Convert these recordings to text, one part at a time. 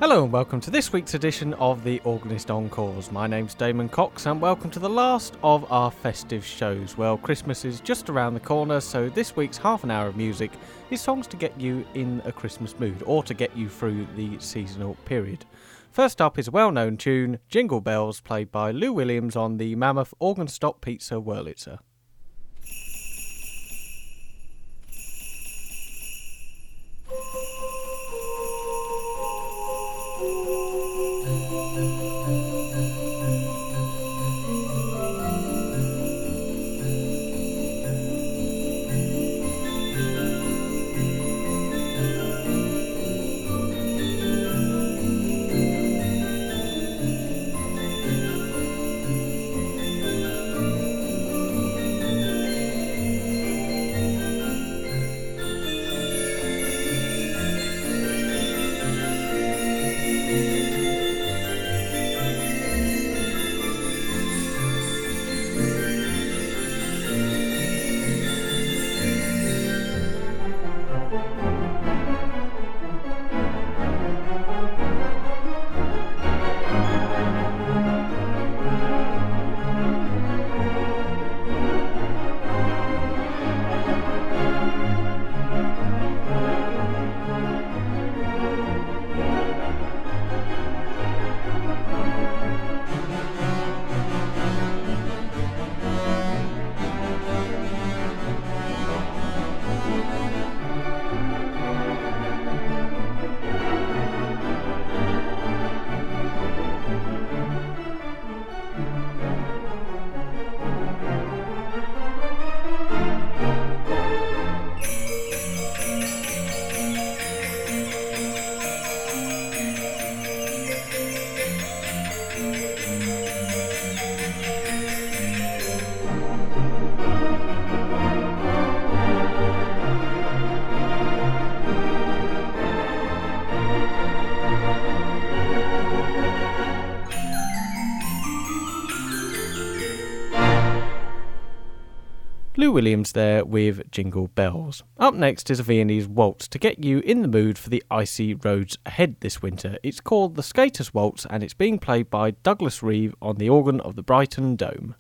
Hello and welcome to this week's edition of the Organist Encores. My name's Damon Cox and welcome to the last of our festive shows. Well, Christmas is just around the corner, so this week's half an hour of music is songs to get you in a Christmas mood or to get you through the seasonal period. First up is a well-known tune, Jingle Bells, played by Lou Williams on the Mammoth Organ Stop Pizza Wurlitzer. Lou Williams there with Jingle Bells. Up next is a Viennese waltz to get you in the mood for the icy roads ahead this winter. It's called the Skaters Waltz and it's being played by Douglas Reeve on the organ of the Brighton Dome.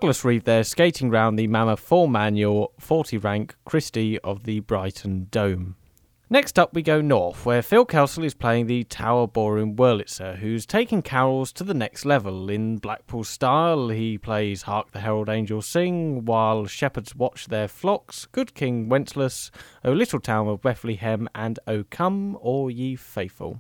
Douglas Reeve there skating round the Mammoth 4 Manual 40 rank Christie of the Brighton Dome. Next up we go north, where Phil Kelsall is playing the Tower Ballroom Wurlitzer, who's taking carols to the next level. In Blackpool style, he plays Hark the Herald Angels Sing, while Shepherds Watch Their Flocks, Good King Wenceslas, O Little Town of Bethlehem, and O Come All Ye Faithful.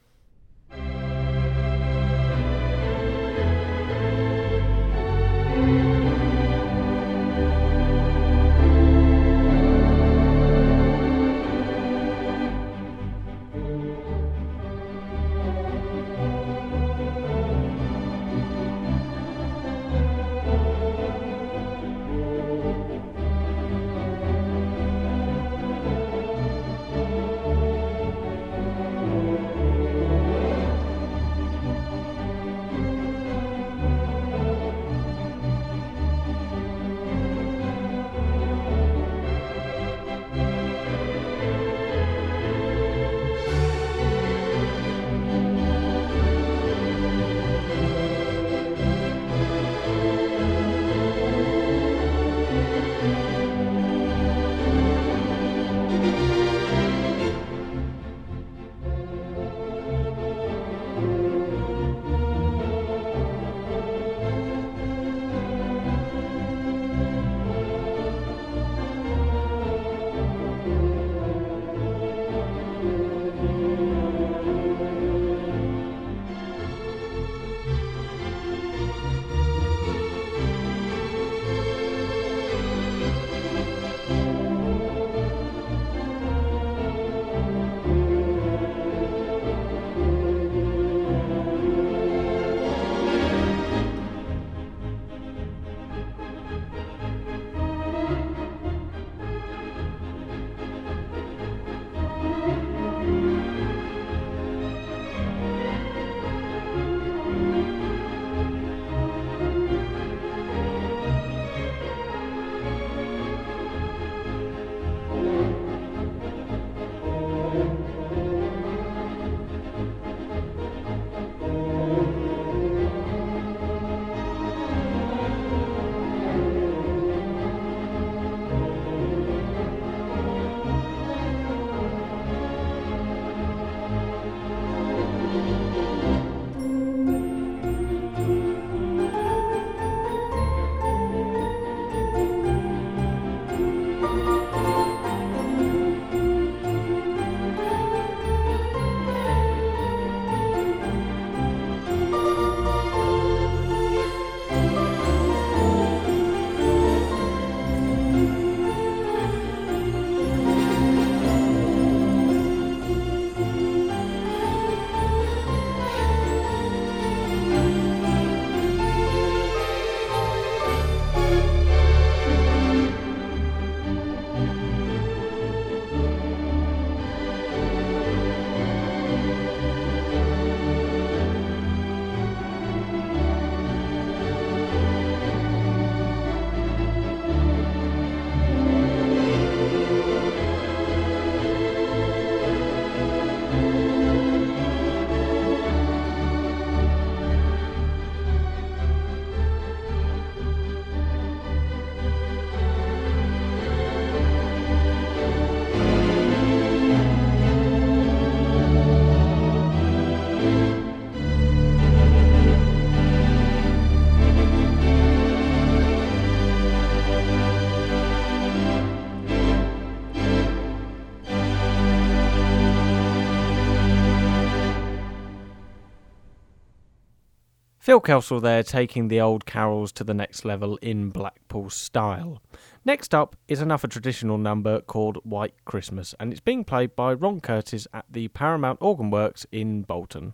Phil Kelsall there taking the old carols to the next level in Blackpool style. Next up is another traditional number called White Christmas, and it's being played by Ron Curtis at the Paramount Organ Works in Bolton.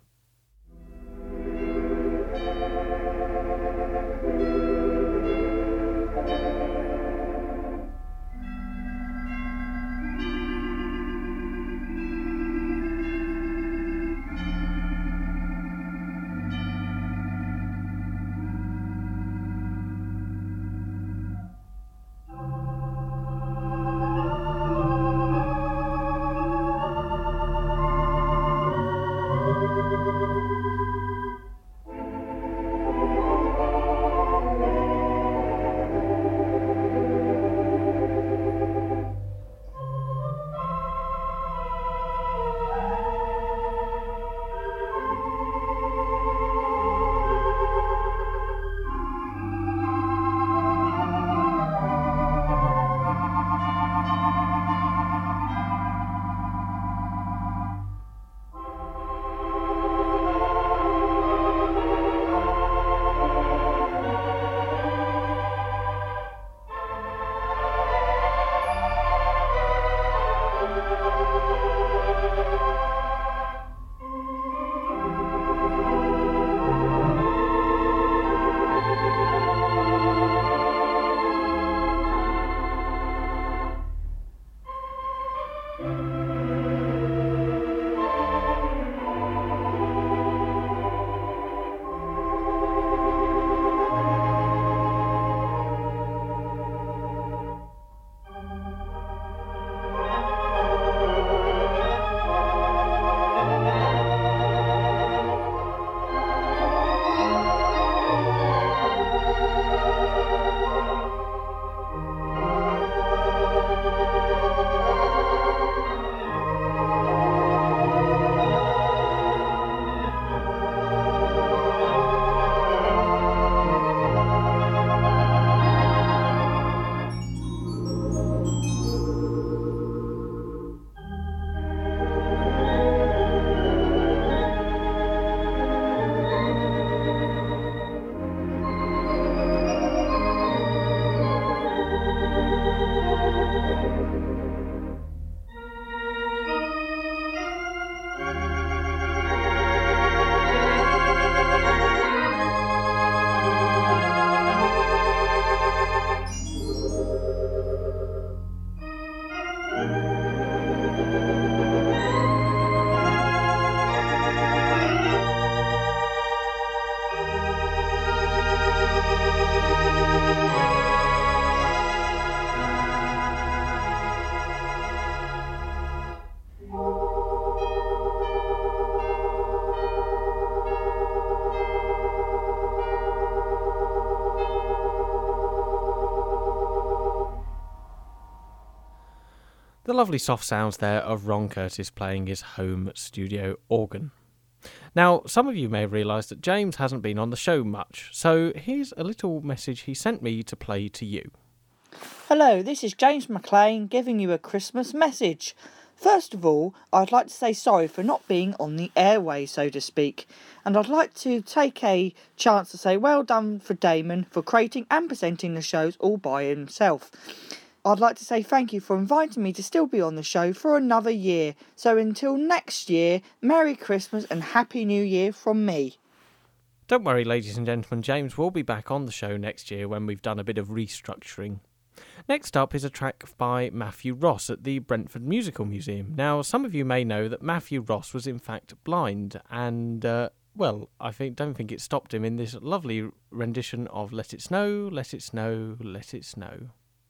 The lovely soft sounds there of Ron Curtis playing his home studio organ. Now, some of you may have realised that James hasn't been on the show much, so here's a little message he sent me to play to you. Hello, this is James McLean giving you a Christmas message. First of all, I'd like to say sorry for not being on the airway, so to speak, and I'd like to take a chance to say well done for Damon for creating and presenting the shows all by himself. I'd like to say thank you for inviting me to still be on the show for another year. So until next year, Merry Christmas and Happy New Year from me. Don't worry, ladies and gentlemen, James will be back on the show next year when we've done a bit of restructuring. Next up is a track by Matthew Ross at the Brentford Musical Museum. Now, some of you may know that Matthew Ross was in fact blind and, I don't think it stopped him in this lovely rendition of Let It Snow, Let It Snow, Let It Snow.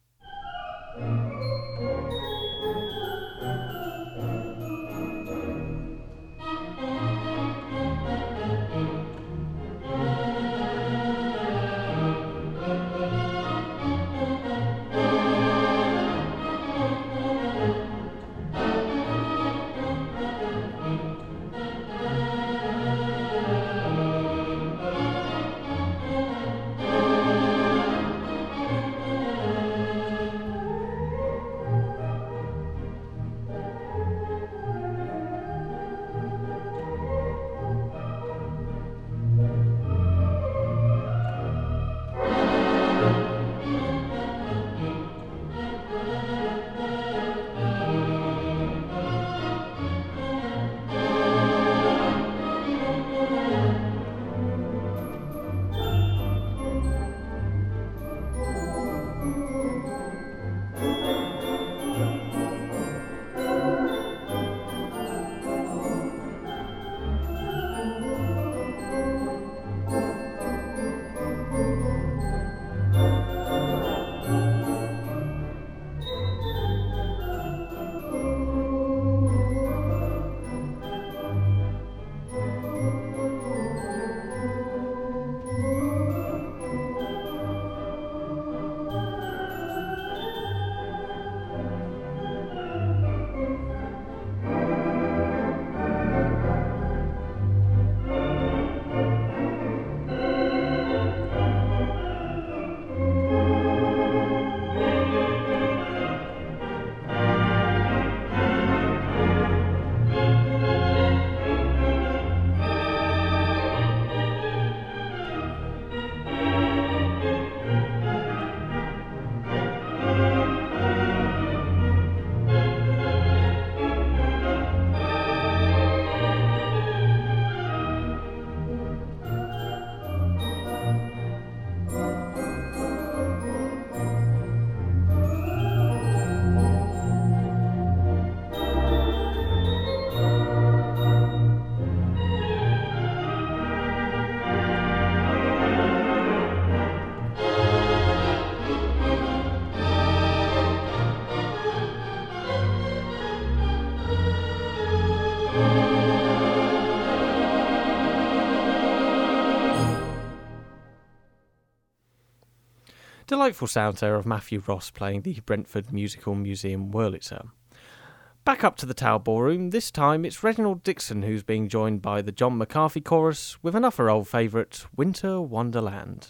Delightful sounds there of Matthew Ross playing the Brentford Musical Museum Wurlitzer. Back up to the Tower Ballroom, this time it's Reginald Dixon who's being joined by the John McCarthy Chorus with another old favourite, Winter Wonderland.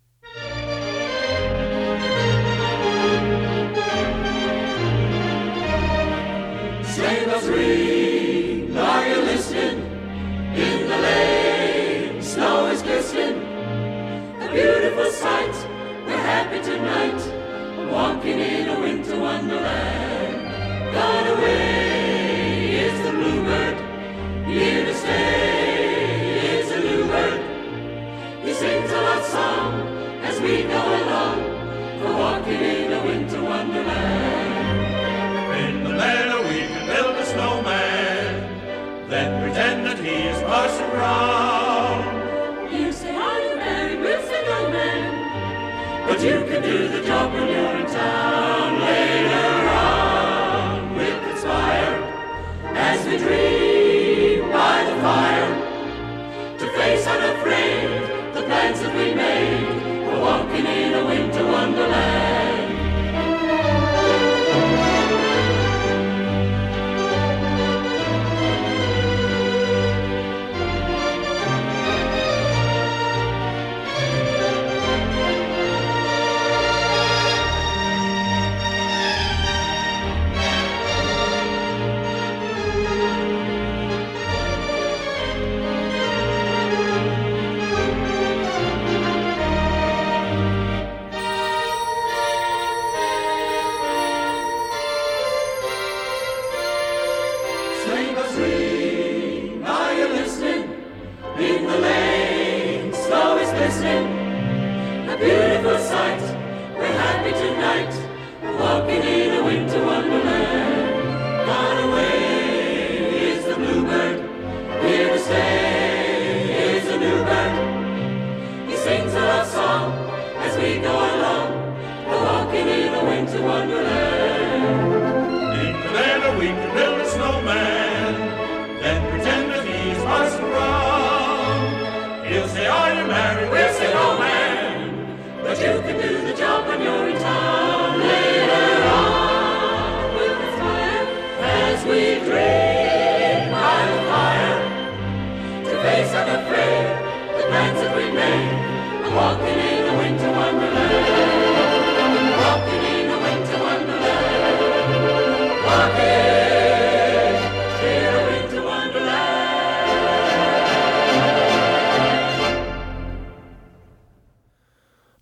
Sleigh bells ring, are you listening? In the lane, snow is glistening. A beautiful sight, we're happy tonight, walking in a winter wonderland. Gone away is the bluebird, here to stay is a new bird. He sings a love song as we go along, we're walking in a winter wonderland. In the meadow we can build a snowman, then pretend that he is Parson Brown. You say, are you married? We'll say no, man. But you can do the job when you're in town. Later on we'll conspire as we dream by the fire to face unafraid the plans that we made. We're walking in a winter wonderland.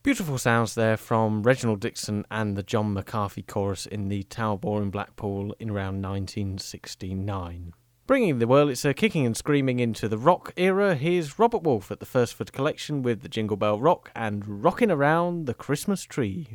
Beautiful sounds there from Reginald Dixon and the John McCarthy Chorus in the Tower Ball in Blackpool in around 1969. Bringing the Wurlitzer kicking and screaming into the rock era, here's Robert Wolfe at the Firstford Collection with the Jingle Bell Rock and Rockin' Around the Christmas Tree.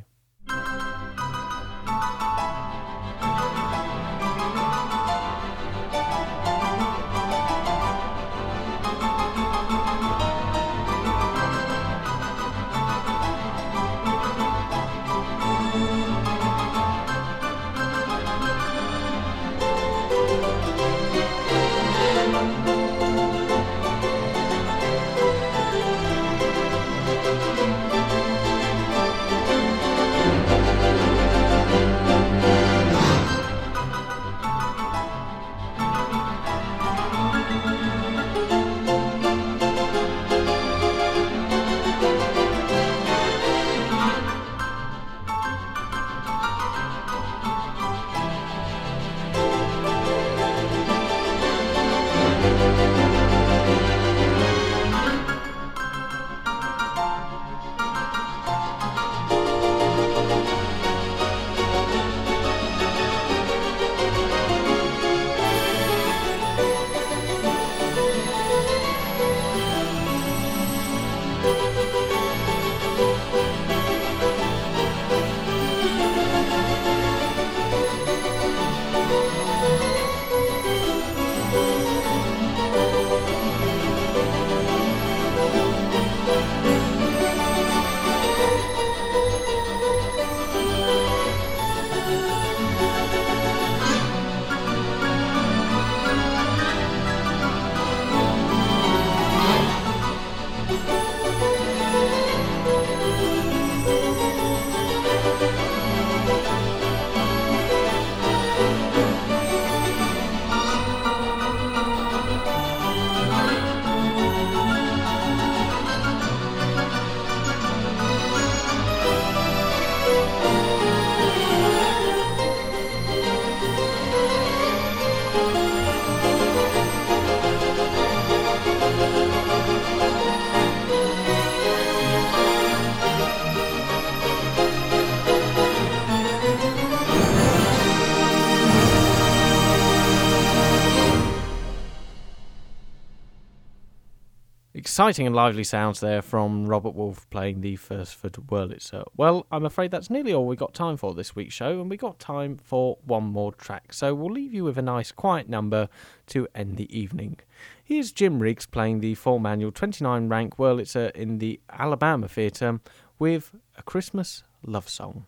Exciting and lively sounds there from Robert Wolfe playing the Firstford Wurlitzer. Well, I'm afraid that's nearly all we got time for this week's show, and we got time for one more track, so we'll leave you with a nice quiet number to end the evening. Here's Jim Riggs playing the 4-manual 29-rank Wurlitzer in the Alabama Theatre with A Christmas Love Song.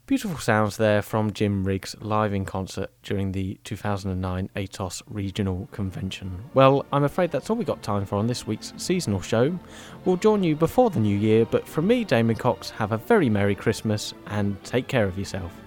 Beautiful sounds there from Jim Riggs live in concert during the 2009 ATOS Regional Convention. Well, I'm afraid that's all we got time for on this week's seasonal show. We'll join you before the new year, but from me, Damon Cox, have a very Merry Christmas and take care of yourself.